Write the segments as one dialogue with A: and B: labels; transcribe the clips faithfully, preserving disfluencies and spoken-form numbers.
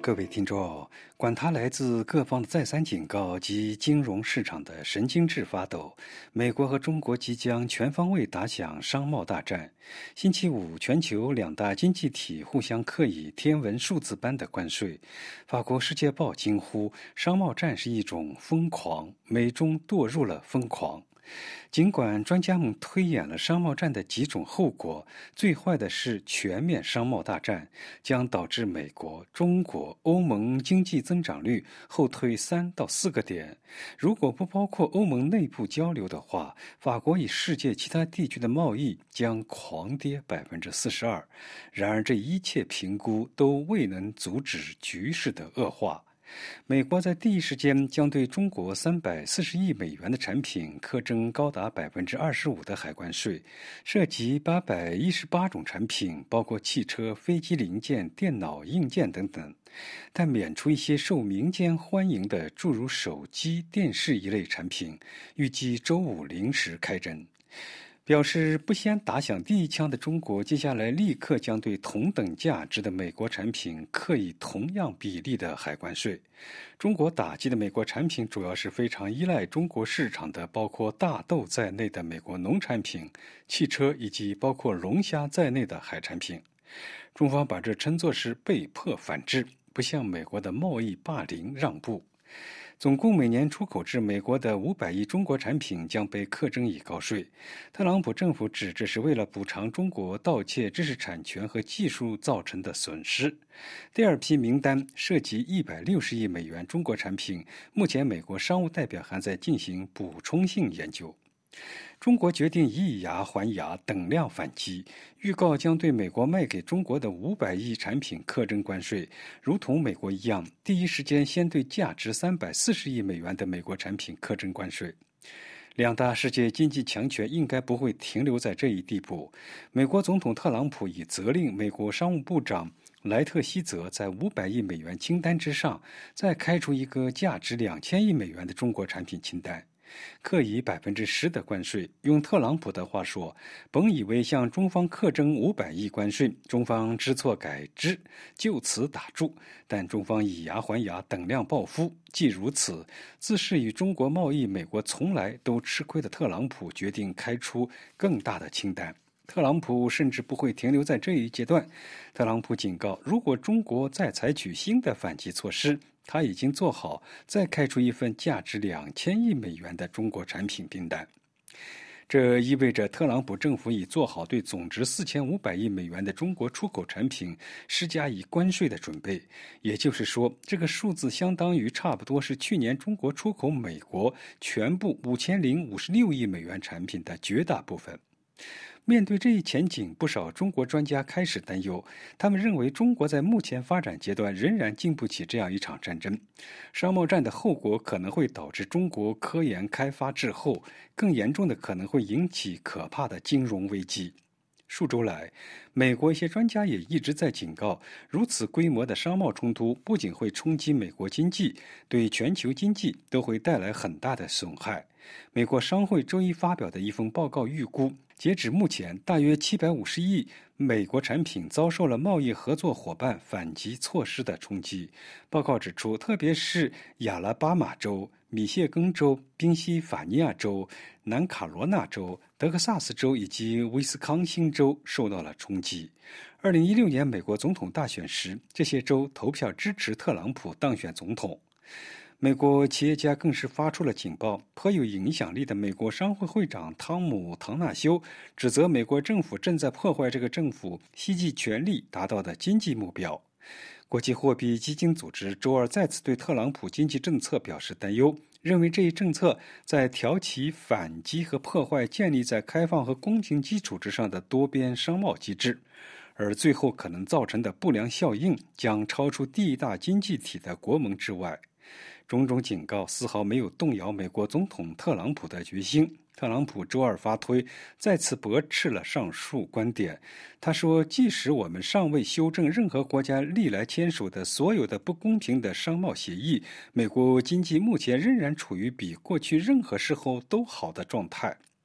A: 各位听众，管他来自各方的再三警告及金融市场的神经质发抖，美国和中国即将全方位打响商贸大战。星期五，全球两大经济体互相刻以天文数字般的关税。法国《世界报》惊呼：商贸战是一种疯狂，美中堕入了疯狂。尽管专家们推演了商贸战的几种后果，最坏的是全面商贸大战，将导致美国、中国、欧盟经济增长率后退三到四个点。如果不包括欧盟内部交流的话，法国与世界其他地区的贸易将狂跌百分之四十二。然而，这一切评估都未能阻止局势的恶化。美国在第一时间将对中国三百四十亿美元的产品课征高达百分之二十五的海关税，涉及八百一十八种产品，包括汽车、飞机零件、电脑、硬件等等，但免除一些受民间欢迎的诸如手机、电视一类产品，预计周五零时开征。表示不先打响第一枪的中国，接下来立刻将对同等价值的美国产品课以同样比例的海关税。中国打击的美国产品主要是非常依赖中国市场的，包括大豆在内的美国农产品、汽车以及包括龙虾在内的海产品。中方把这称作是被迫反制，不向美国的贸易霸凌让步。总共每年出口至美国的五百亿中国产品将被课征以高税。特朗普政府指这是为了补偿中国盗窃知识产权和技术造成的损失。第二批名单涉及一百六十亿美元中国产品，目前美国商务代表还在进行补充性研究。中国决定以牙还牙，等量反击，预告将对美国卖给中国的五百亿产品课征关税，如同美国一样，第一时间先对价值三百四十亿美元的美国产品课征关税。两大世界经济强权应该不会停留在这一地步。美国总统特朗普已责令美国商务部长莱特希泽在五百亿美元清单之上，再开出一个价值两千亿美元的中国产品清单。课以百分之十的关税，用特朗普的话说，本以为向中方课征五百亿关税，中方知错改之，就此打住。但中方以牙还牙，等量报复。既如此，自是与中国贸易美国从来都吃亏的特朗普决定开出更大的清单。特朗普甚至不会停留在这一阶段。特朗普警告，如果中国再采取新的反击措施，他已经做好再开出一份价值两千亿美元的中国产品订单。这意味着特朗普政府已做好对总值四千五百亿美元的中国出口产品施加以关税的准备。也就是说，这个数字相当于差不多是去年中国出口美国全部五千零五十六亿美元产品的绝大部分。面对这一前景，不少中国专家开始担忧。他们认为，中国在目前发展阶段仍然经不起这样一场战争。商贸战的后果可能会导致中国科研开发滞后，更严重的可能会引起可怕的金融危机。数周来，美国一些专家也一直在警告，如此规模的商贸冲突不仅会冲击美国经济，对全球经济都会带来很大的损害。美国商会周一发表的一份报告预估，截止目前，大约七百五十亿美国产品遭受了贸易合作伙伴反击措施的冲击。报告指出，特别是亚拉巴马州、密歇根州、宾夕法尼亚州、南卡罗纳州、德克萨斯州以及威斯康星州受到了冲击。二零一六年美国总统大选时，这些州投票支持特朗普当选总统。美国企业家更是发出了警报。颇有影响力的美国商会会长汤姆·唐纳修指责美国政府正在破坏这个政府希冀全力达到的经济目标。国际货币基金组织周二再次对特朗普经济政策表示担忧，认为这一政策在挑起反击和破坏建立在开放和公平基础之上的多边商贸机制，而最后可能造成的不良效应将超出第一大经济体的国盟之外。种种警告丝毫没有动摇美国总统特朗普的决心。特朗普周二发推，再次驳斥了上述观点。他说，即使我们尚未修正任何国家历来签署的所有的不公平的商贸协议，美国经济目前仍然处于比过去任何时候都好的状态。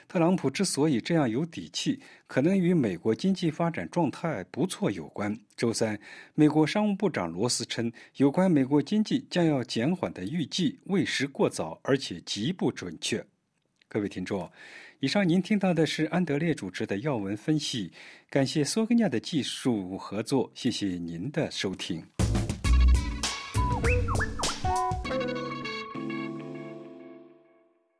A: 特朗普之所以这样有底气，可能与美国经济发展状态不错有关。周三，美国商务部长罗斯称，有关美国经济将要减缓的预计为时过早，而且极不准确。各位听众，以上您听到的是安德烈主持的要闻分析，感谢索根亚的技术合作，谢谢您的收听。